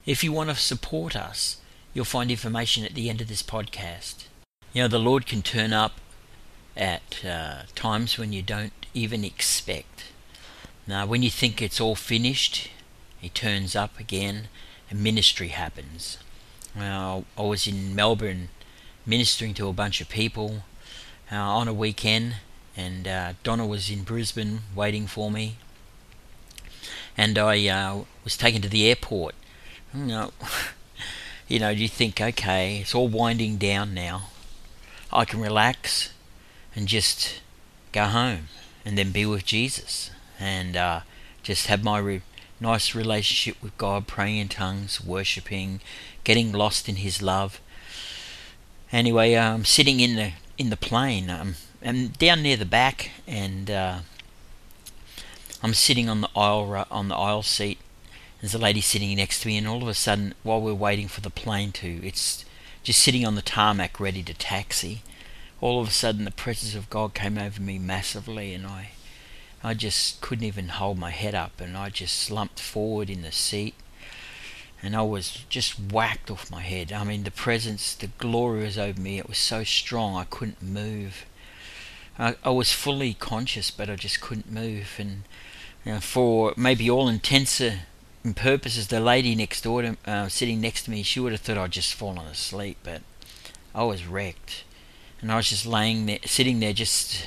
If you want to support us, you'll find information at the end of this podcast. You know, the Lord can turn up at times when you don't even expect. Now, when you think it's all finished, He turns up again and ministry happens. I was in Melbourne ministering to a bunch of people on a weekend, and Donna was in Brisbane waiting for me, and I was taken to the airport. You think, okay, it's all winding down now. I can relax and just go home and then be with Jesus and just have my nice relationship with God, praying in tongues, worshipping, getting lost in His love. Anyway, I'm sitting in the plane. I'm down near the back, and I'm sitting on the aisle seat. There's a lady sitting next to me, and all of a sudden, while we're waiting for the plane it's just sitting on the tarmac ready to taxi, all of a sudden the presence of God came over me massively, and I just couldn't even hold my head up, and I just slumped forward in the seat, and I was just whacked off my head. I mean, the presence, the glory was over me. It was so strong I couldn't move. I was fully conscious, but I just couldn't move. And for maybe all intents and purposes, the lady next door to sitting next to me, she would have thought I'd just fallen asleep, but I was wrecked, and I was just sitting there, just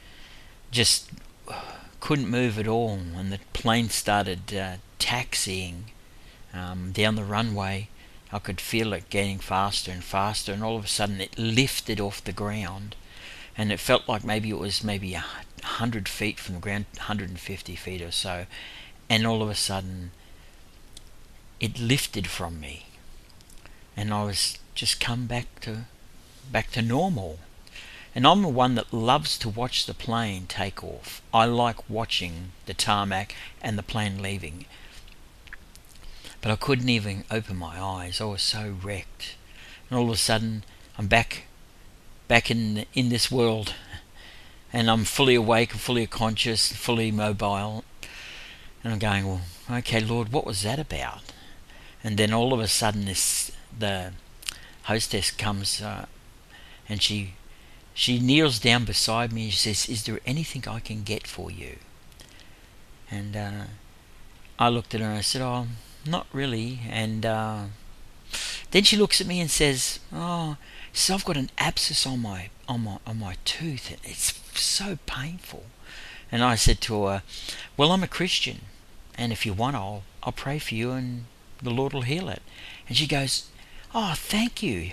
couldn't move at all. And the plane started taxiing down the runway. I could feel it getting faster and faster, and all of a sudden it lifted off the ground, and it felt like maybe it was 100 feet from the ground, 150 feet or so, and all of a sudden it lifted from me, and I was just come back to normal. And I'm the one that loves to watch the plane take off. I like watching the tarmac and the plane leaving. But I couldn't even open my eyes. I was so wrecked. And all of a sudden, I'm back in this world, and I'm fully awake, fully conscious, fully mobile. And I'm going, well, okay, Lord, what was that about? And then all of a sudden, the hostess comes and she kneels down beside me and she says, "Is there anything I can get for you?" And I looked at her and I said, "Oh, not really." And then she looks at me and says, "I've got an abscess on my tooth. It's so painful." And I said to her, "Well, I'm a Christian, and if you want, I'll pray for you and the Lord will heal it." And she goes, "Oh, thank you."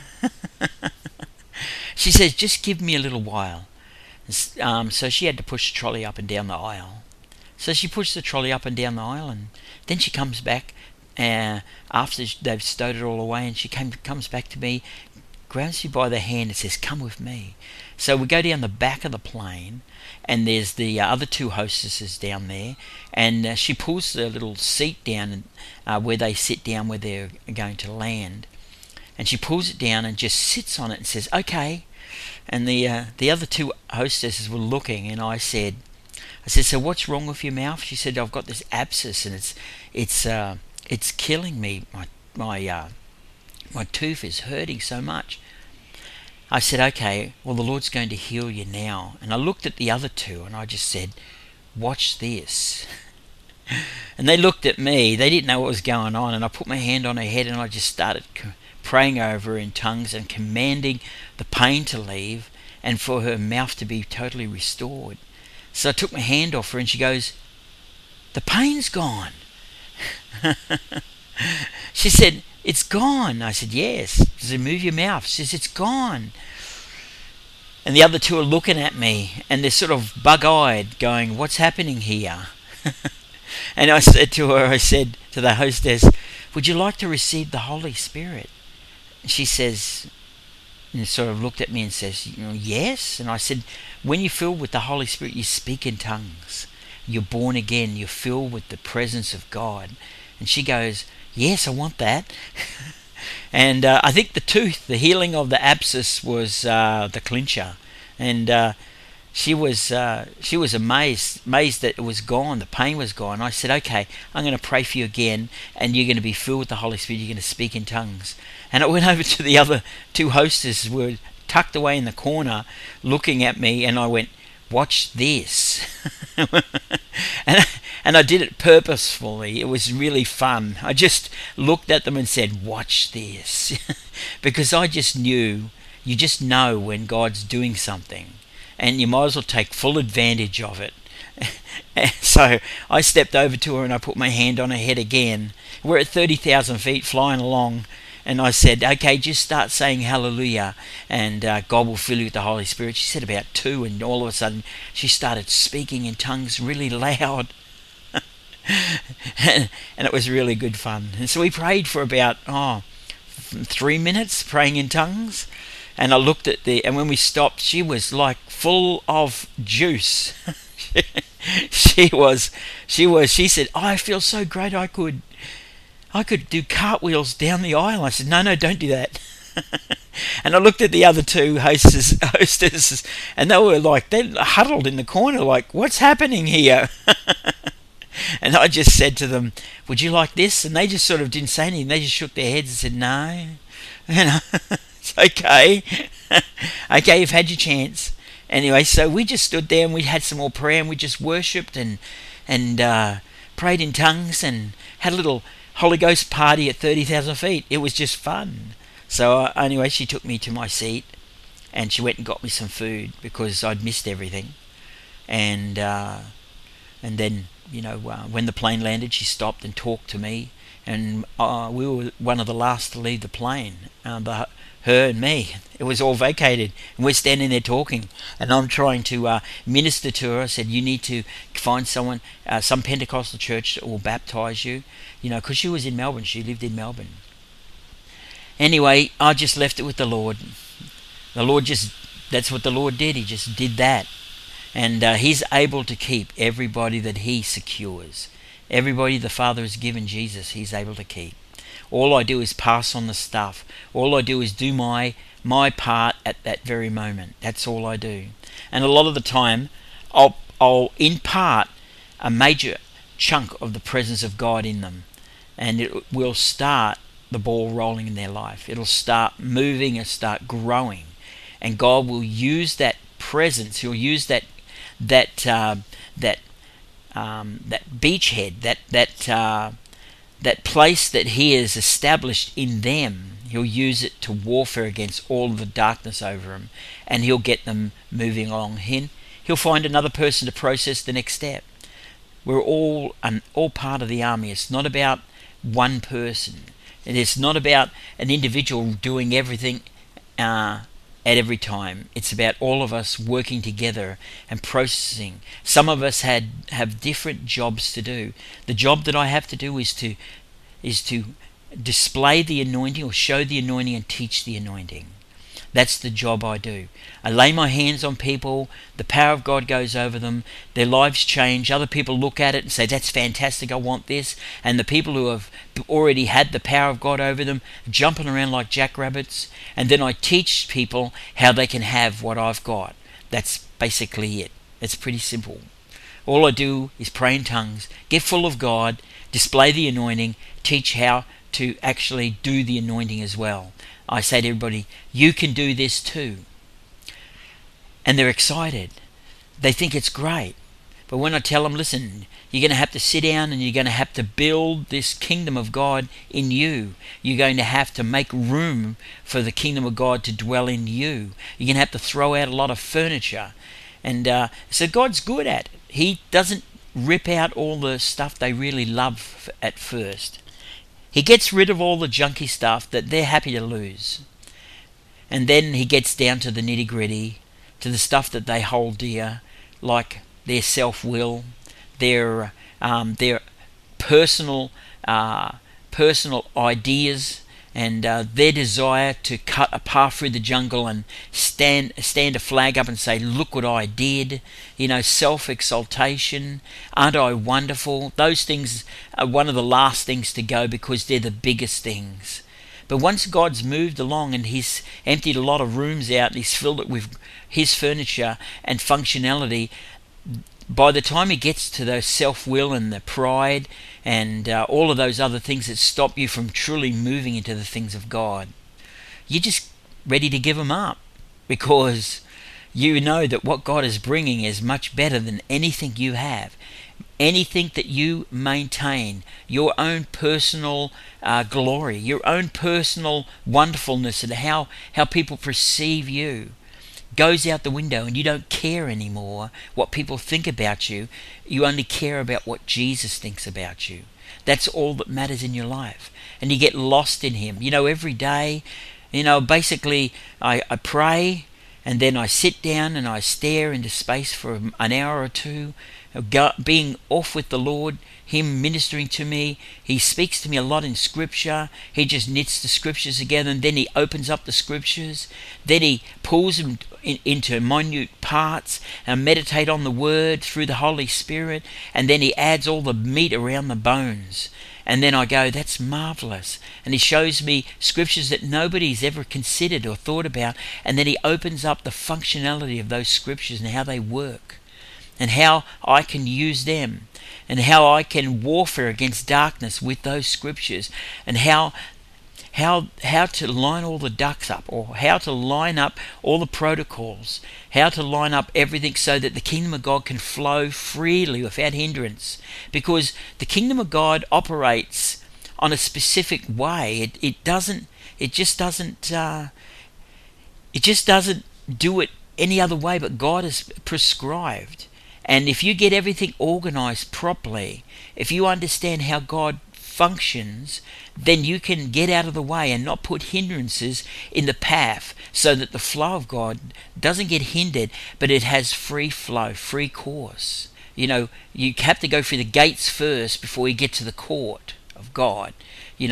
She says, "Just give me a little while." So she had to push the trolley up and down the aisle. So she pushed the trolley up and down the aisle, and then she comes back after they've stowed it all away, and she comes back to me, grabs me by the hand and says, "Come with me." So we go down the back of the plane, and there's the other two hostesses down there, and she pulls the little seat down where they sit down where they're going to land, and she pulls it down and just sits on it and says, "Okay." And the other two hostesses were looking, and I said, "So what's wrong with your mouth?" She said, "I've got this abscess, and it's killing me. My tooth is hurting so much." I said, "Okay, well, the Lord's going to heal you now." And I looked at the other two, and I just said, "Watch this." And they looked at me. They didn't know what was going on, and I put my hand on her head, and I just started praying over her in tongues and commanding the pain to leave and for her mouth to be totally restored. So I took my hand off her, and she goes, "The pain's gone." She said, "It's gone." I said, "Yes." She said, "Move your mouth." She says, "It's gone." And the other two are looking at me, and they're sort of bug-eyed, going, "What's happening here?" And I said to the hostess, "Would you like to receive the Holy Spirit?" And she says, and sort of looked at me and says, "Yes." And I said, "When you're filled with the Holy Spirit, you speak in tongues. You're born again. You're filled with the presence of God." And she goes, "Yes, I want that." And I think the healing of the abscess was the clincher. And she was amazed that it was gone, the pain was gone. I said, okay, I'm going to pray for you again, and you're going to be filled with the Holy Spirit. You're going to speak in tongues. And I went over to the other two hostesses who were tucked away in the corner looking at me, and I went, watch this. and I did it purposefully. It was really fun. I just looked at them and said, watch this. Because I just knew, you just know when God's doing something, and you might as well take full advantage of it. So I stepped over to her and I put my hand on her head again. We're at 30,000 feet flying along, and I said, okay, just start saying hallelujah, and God will fill you with the Holy Spirit. She said about 2, and all of a sudden she started speaking in tongues really loud. And it was really good fun. And so we prayed for about 3 minutes, praying in tongues. And I looked at and when we stopped, she was like full of juice. She said, I feel so great, I could do cartwheels down the aisle. I said, no, don't do that. And I looked at the other two hostesses, and they were like, they huddled in the corner like, what's happening here? And I just said to them, would you like this? And they just sort of didn't say anything. They just shook their heads and said, no. And it's okay. Okay, you've had your chance. Anyway, so we just stood there and we had some more prayer, and we just worshipped and prayed in tongues and had a little Holy Ghost party at 30,000 feet. It was just fun. So anyway, she took me to my seat and she went and got me some food because I'd missed everything. And then, when the plane landed, she stopped and talked to me. And we were one of the last to leave the plane, her and me. It was all vacated, and we're standing there talking, and I'm trying to minister to her. I said, you need to find someone, some Pentecostal church that will baptize you, because she was in Melbourne. She lived in Melbourne. Anyway, I just left it with the Lord. That's what the Lord did. He just did that. And He's able to keep everybody that He secures. Everybody the Father has given Jesus, He's able to keep. All I do is pass on the stuff. All I do is do my part at that very moment. That's all I do. And a lot of the time, I'll impart a major chunk of the presence of God in them, and it will start the ball rolling in their life. It'll start moving and start growing, and God will use that presence. He'll use that beachhead, that place that He has established in them. He'll use it to warfare against all of the darkness over them, and He'll get them moving along. He'll find another person to process the next step. We're all part of the army. It's not about one person. It's not about an individual doing everything at every time. It's about all of us working together and processing. Some of us have different jobs to do. The job that I have to do is to display the anointing, or show the anointing and teach the anointing. That's the job I do. I lay my hands on people, the power of God goes over them, their lives change, other people look at it and say, that's fantastic, I want this. And the people who have already had the power of God over them, jumping around like jackrabbits. And then I teach people how they can have what I've got. That's basically it. It's pretty simple. All I do is pray in tongues, get full of God, display the anointing, teach how to actually do the anointing as well. I say to everybody, you can do this too. And they're excited. They think it's great. But when I tell them, listen, you're going to have to sit down and you're going to have to build this kingdom of God in you. You're going to have to make room for the kingdom of God to dwell in you. You're going to have to throw out a lot of furniture. And so God's good at it. He doesn't rip out all the stuff they really love at first. He gets rid of all the junky stuff that they're happy to lose. And then He gets down to the nitty-gritty, to the stuff that they hold dear, like their self-will, their personal ideas, and their desire to cut a path through the jungle and stand a flag up and say, look what I did. Self-exaltation, aren't I wonderful? Those things are one of the last things to go, because they're the biggest things. But once God's moved along and He's emptied a lot of rooms out and He's filled it with His furniture and functionality, by the time He gets to the self-will and the pride and all of those other things that stop you from truly moving into the things of God, you're just ready to give them up, because you know that what God is bringing is much better than anything you have. Anything that you maintain, your own personal glory, your own personal wonderfulness, and how people perceive you, goes out the window, and you don't care anymore what people think about you. You only care about what Jesus thinks about you. That's all that matters in your life. And you get lost in Him. Every day, basically I pray, and then I sit down and I stare into space for an hour or two, being off with the Lord, Him ministering to me. He speaks to me a lot in Scripture. He just knits the Scriptures together, and then He opens up the Scriptures. Then He pulls them into minute parts and meditate on the Word through the Holy Spirit, and then He adds all the meat around the bones. And then I go, that's marvelous. And He shows me Scriptures that nobody's ever considered or thought about, and then He opens up the functionality of those Scriptures and how they work, and how I can use them, and how I can warfare against darkness with those Scriptures, and how to line all the ducks up, or how to line up all the protocols, how to line up everything so that the kingdom of God can flow freely without hindrance. Because the kingdom of God operates on a specific way. It just doesn't do it any other way, but God has prescribed. And if you get everything organized properly, if you understand how God functions, then you can get out of the way and not put hindrances in the path, so that the flow of God doesn't get hindered, but it has free flow, free course. You have to go through the gates first before you get to the court of God. You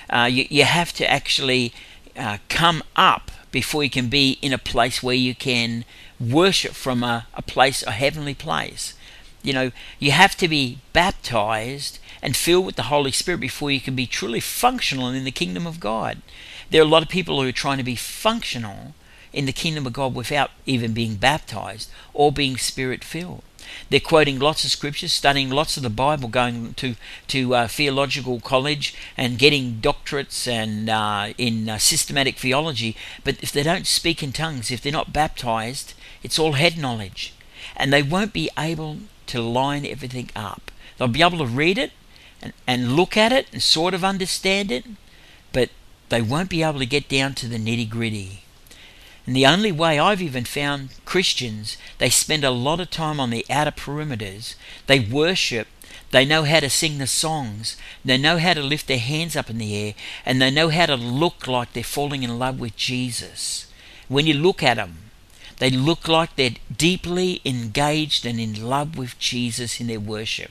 have to actually come up before you can be in a place where you can worship from a heavenly place. You have to be baptized and filled with the Holy Spirit before you can be truly functional in the kingdom of God. There are a lot of people who are trying to be functional in the kingdom of God without even being baptized or being Spirit-filled. They're quoting lots of Scriptures, studying lots of the Bible, going to theological college and getting doctorates and in systematic theology. But if they don't speak in tongues, if they're not baptized, it's all head knowledge. And they won't be able to line everything up. They'll be able to read it and look at it and sort of understand it, but they won't be able to get down to the nitty-gritty. And the only way I've even found Christians, they spend a lot of time on the outer perimeters. They worship, they know how to sing the songs, they know how to lift their hands up in the air, and they know how to look like they're falling in love with Jesus. When you look at them, they look like they're deeply engaged and in love with Jesus in their worship.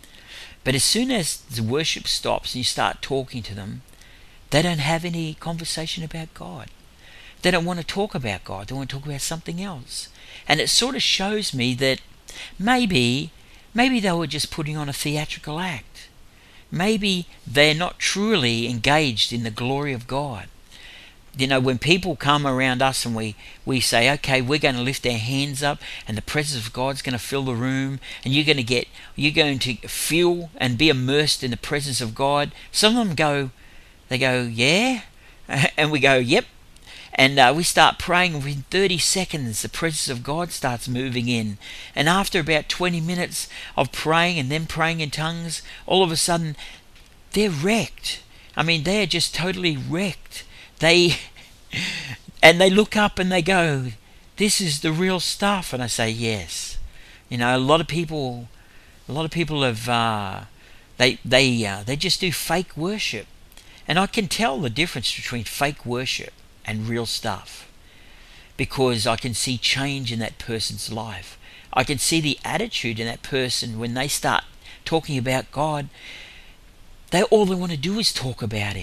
But as soon as the worship stops and you start talking to them, they don't have any conversation about God. They don't want to talk about God. They want to talk about something else. And it sort of shows me that maybe they were just putting on a theatrical act. Maybe they're not truly engaged in the glory of God. When people come around us and we say, okay, we're going to lift our hands up and the presence of God's going to fill the room, and you're going to feel and be immersed in the presence of God. Some of them go, yeah? And we go, yep. And we start praying. Within 30 seconds, the presence of God starts moving in. And after about 20 minutes of praying and then praying in tongues, all of a sudden, they're wrecked. They're just totally wrecked. They look up and they go, this is the real stuff. And I say, yes. A lot of people have, they just do fake worship. And I can tell the difference between fake worship and real stuff, because I can see change in that person's life. I can see the attitude in that person when they start talking about God. All they want to do is talk about Him.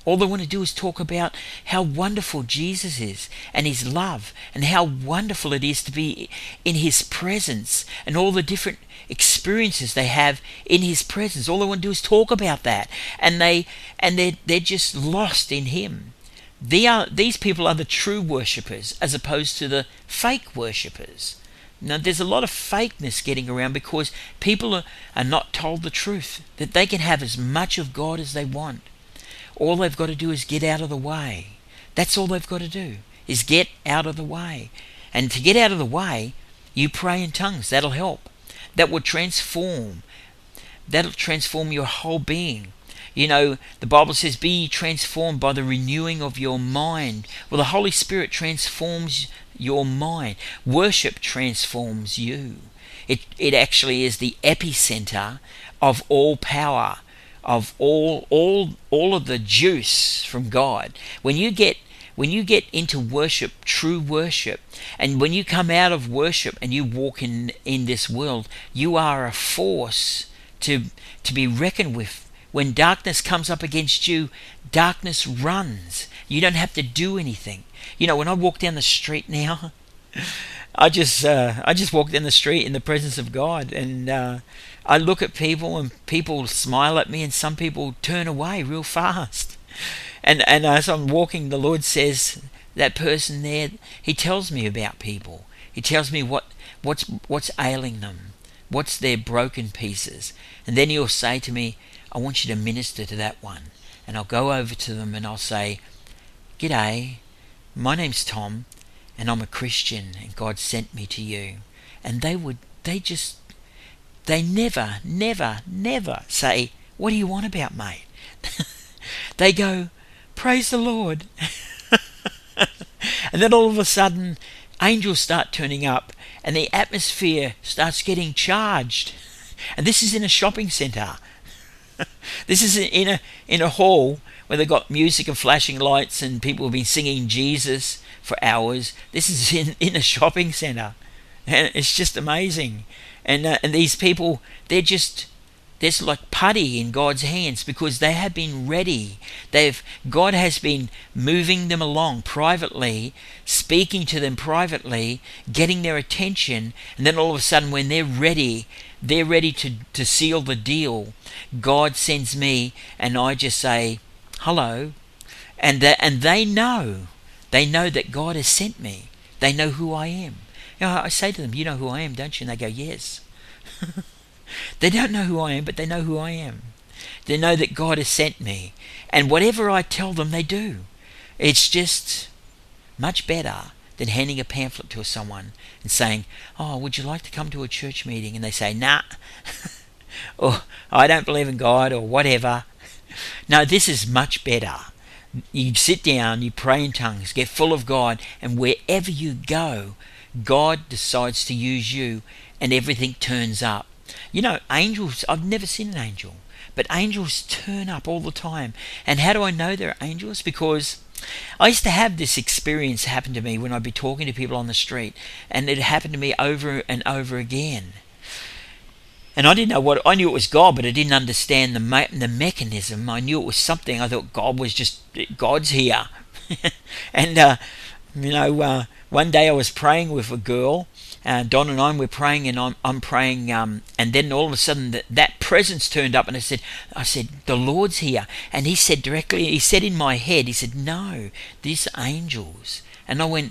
All they want to do is talk about how wonderful Jesus is and his love and how wonderful it is to be in his presence and all the different experiences they have in his presence. All they want to do is talk about that, and they're just lost in him. These people are the true worshippers as opposed to the fake worshippers. Now, there's a lot of fakeness getting around because people are not told the truth, that they can have as much of God as they want. All they've got to do is get out of the way. That's all they've got to do, is get out of the way. And to get out of the way, you pray in tongues. That'll help. That will transform. That'll transform your whole being. You know, the Bible says, be ye transformed by the renewing of your mind. Well, the Holy Spirit transforms your mind. Worship transforms you. It actually is the epicenter of all power, of all of the juice from God. When you get into worship, true worship, and when you come out of worship and you walk in this world, you are a force to be reckoned with. When darkness comes up against you, darkness runs. You don't have to do anything. You know, when I walk down the street now, I just walk down the street in the presence of God, and I look at people, and people smile at me, and some people turn away real fast. And as I'm walking, the Lord says, that person there, he tells me about people. He tells me what's ailing them, what's their broken pieces, and then he'll say to me, I want you to minister to that one. And I'll go over to them and I'll say, G'day, my name's Tom, and I'm a Christian, and God sent me to you. And they never say, what do you want about, mate? They go, praise the Lord. And then all of a sudden, angels start turning up, and the atmosphere starts getting charged. And this is in a shopping centre. This is in a hall where they've got music and flashing lights, and people have been singing Jesus for hours. This is in a shopping centre, and it's just amazing. And these people, they're like putty in God's hands, because they have been ready. God has been moving them along privately, speaking to them privately, getting their attention, and then all of a sudden, when they're ready to seal the deal, God sends me, and I just say hello, and they know that God has sent me. They know who I am. You know, I say to them, you know who I am, don't you? And they go, yes. They don't know who I am, but they know who I am. They know that God has sent me, and whatever I tell them, they do. It's just much better than handing a pamphlet to someone and saying, oh, would you like to come to a church meeting? And they say, nah, or I don't believe in God, or whatever. No, this is much better. You sit down, you pray in tongues, get full of God, and wherever you go, God decides to use you, and everything turns up. You know, angels, I've never seen an angel, but angels turn up all the time. And how do I know they're angels? Because I used to have this experience happen to me when I'd be talking to people on the street, and it happened to me over and over again. And I didn't know what, I knew it was God, but I didn't understand the mechanism. I knew it was something. I thought God's here. And, one day I was praying with a girl, Don and I were praying, and I'm praying, and then all of a sudden that presence turned up, and I said, the Lord's here. And he said in my head, he said, no, these angels. And I went,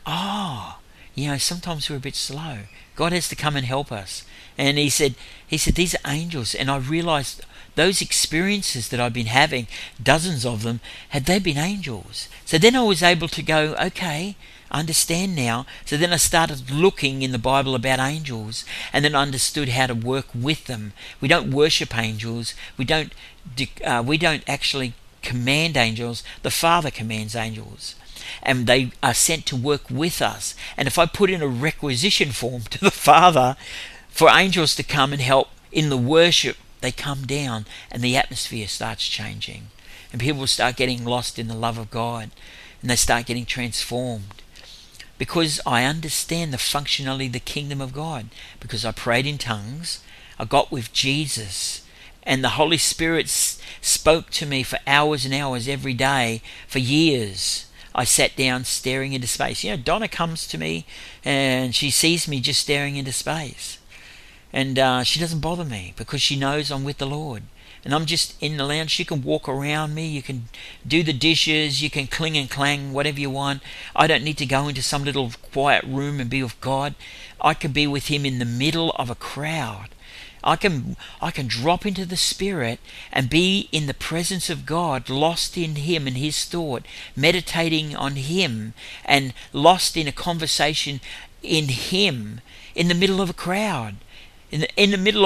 sometimes we're a bit slow. God has to come and help us. And he said, these are angels. And I realized those experiences that I've been having, dozens of them, had they been angels? So then I was able to go, okay, I understand now. So then I started looking in the Bible about angels, and then I understood how to work with them. We don't worship angels. We don't actually command angels. The Father commands angels, and they are sent to work with us. And if I put in a requisition form to the Father for angels to come and help in the worship, they come down, and the atmosphere starts changing, and people start getting lost in the love of God, and they start getting transformed. Because I understand the functionality of the kingdom of God. Because I prayed in tongues, I got with Jesus, And the Holy Spirit spoke to me for hours and hours every day for years. I sat down staring into space. Donna comes to me and she sees me just staring into space. And she doesn't bother me because she knows I'm with the Lord. And I'm just in the lounge. You can walk around me. You can do the dishes. You can cling and clang, whatever you want. I don't need to go into some little quiet room and be with God. I can be with Him in the middle of a crowd. I can drop into the Spirit and be in the presence of God, lost in Him and His thought, meditating on Him and lost in a conversation in Him in the middle of a crowd, in the middle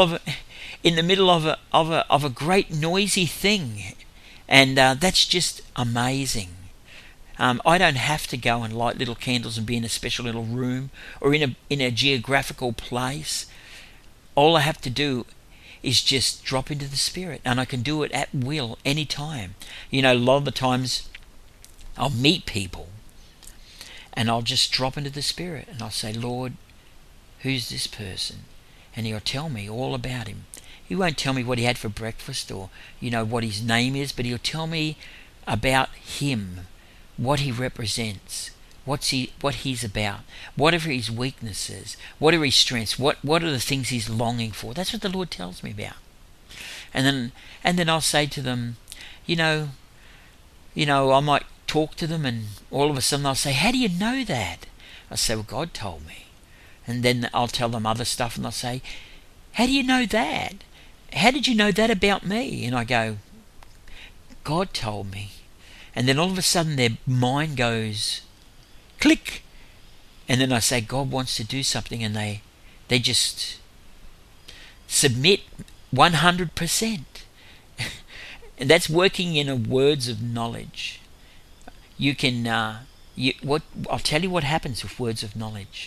of a great noisy thing. And that's just amazing. I don't have to go and light little candles and be in a special little room or in a geographical place. All I have to do is just drop into the Spirit, and I can do it at will, any time. A lot of the times I'll meet people and I'll just drop into the Spirit and I'll say, Lord, who's this person? And He'll tell me all about him. He won't tell me what he had for breakfast or what his name is, but He'll tell me about him, what he represents, what he's about, whatever his weaknesses, whatever his strengths, what are the things he's longing for. That's what the Lord tells me about. And then I'll say to them, I might talk to them, and all of a sudden they'll say, how do you know that? I say, well, God told me. And then I'll tell them other stuff, and they'll say, how do you know that? How did you know that about me? And I go, God told me. And then all of a sudden their mind goes click, and then I say, God wants to do something, and they just submit 100%. And that's working in a words of knowledge. You can I'll tell you what happens with words of knowledge.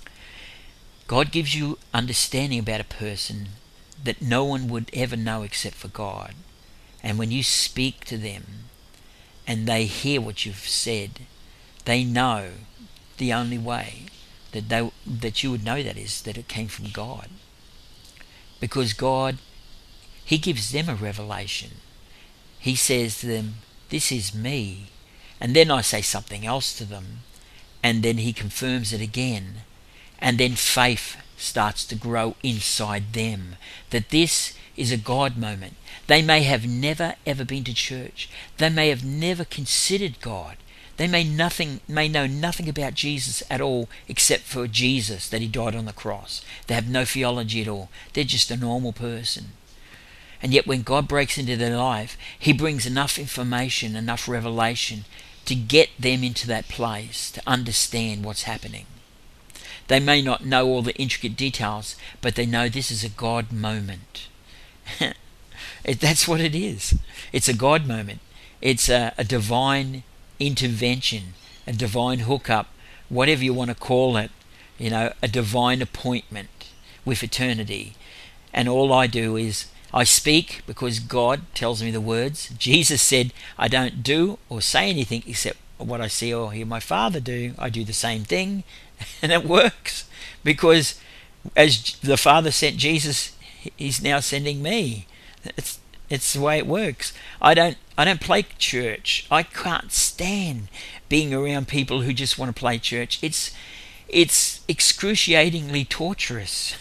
God gives you understanding about a person that no one would ever know except for God. And when you speak to them and they hear what you've said, they know the only way that you would know that is that it came from God. Because God, He gives them a revelation. He says to them, this is me. And then I say something else to them, and then He confirms it again. And then faith starts to grow inside them that this is a God moment. They may have never ever been to church. They may have never considered God. They may know nothing about Jesus at all except for Jesus, that He died on the cross. They have no theology at all. They're just a normal person. And yet when God breaks into their life, He brings enough information, enough revelation to get them into that place to understand what's happening. They may not know all the intricate details, but they know this is a God moment. That's what it is. It's a God moment. It's a divine intervention, a divine hookup, whatever you want to call it, a divine appointment with eternity. And all I do is I speak because God tells me the words. Jesus said, I don't do or say anything except what I see or hear my Father do. I do the same thing, and it works because as the Father sent Jesus, He's now sending me. It's the way it works. I don't play church. I can't stand being around people who just want to play church. It's excruciatingly torturous.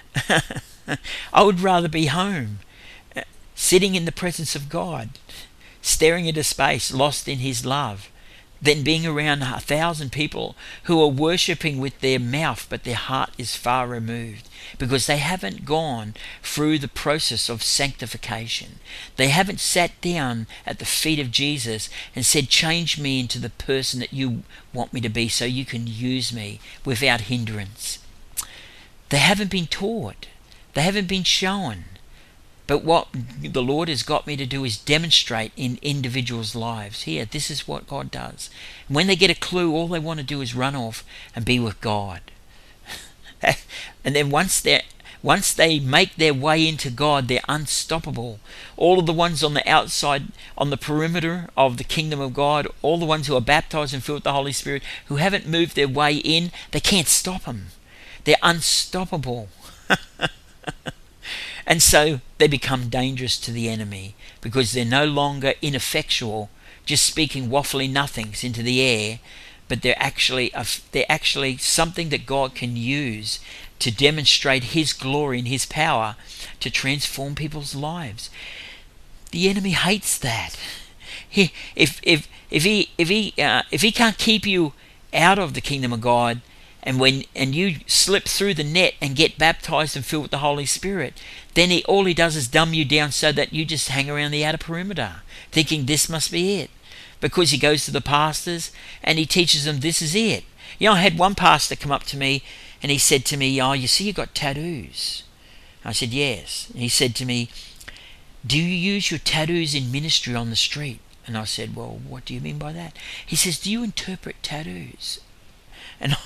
I would rather be home, sitting in the presence of God, staring into space, lost in His love, than being around 1,000 people who are worshipping with their mouth, but their heart is far removed because they haven't gone through the process of sanctification. They haven't sat down at the feet of Jesus and said, change me into the person that you want me to be so you can use me without hindrance. They haven't been taught. They haven't been shown. But what the Lord has got me to do is demonstrate in individuals' lives. Here, this is what God does. When they get a clue, all they want to do is run off and be with God. And then once they make their way into God, they're unstoppable. All of the ones on the outside, on the perimeter of the kingdom of God, all the ones who are baptized and filled with the Holy Spirit, who haven't moved their way in, they can't stop them. They're unstoppable. And so they become dangerous to the enemy because they're no longer ineffectual, just speaking waffly nothings into the air, but they're actually something that God can use to demonstrate His glory and His power to transform people's lives. The enemy hates that. If he can't keep you out of the kingdom of God, and you slip through the net and get baptized and filled with the Holy Spirit, then all he does is dumb you down so that you just hang around the outer perimeter, thinking this must be it. Because he goes to the pastors and he teaches them this is it. You know, I had one pastor come up to me and he said to me, "Oh, you see, you got tattoos." I said, "Yes." And he said to me, "Do you use your tattoos in ministry on the street?" And I said, "Well, what do you mean by that?" He says, "Do you interpret tattoos?" And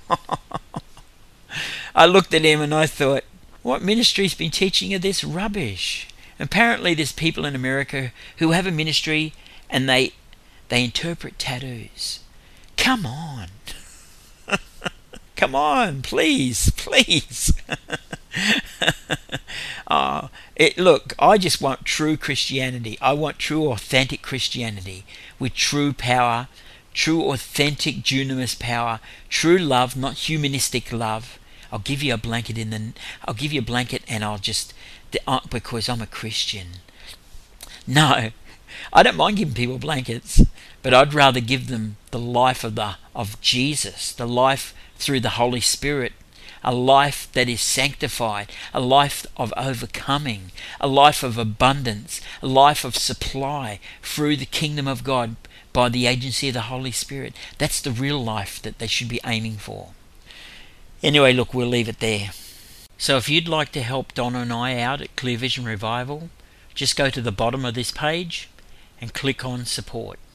I looked at him and I thought, what ministry's been teaching you this rubbish? Apparently there's people in America who have a ministry and they interpret tattoos. Come on. Come on, please. Look, I just want true Christianity. I want true, authentic Christianity with true power, true, authentic, dunamis power, true love, not humanistic love. I'll give you a blanket and I'll just, because I'm a Christian. No, I don't mind giving people blankets, but I'd rather give them the life of Jesus, the life through the Holy Spirit, a life that is sanctified, a life of overcoming, a life of abundance, a life of supply through the kingdom of God by the agency of the Holy Spirit. That's the real life that they should be aiming for. Anyway, look, we'll leave it there. So if you'd like to help Donna and I out at Clear Vision Revival, just go to the bottom of this page and click on support.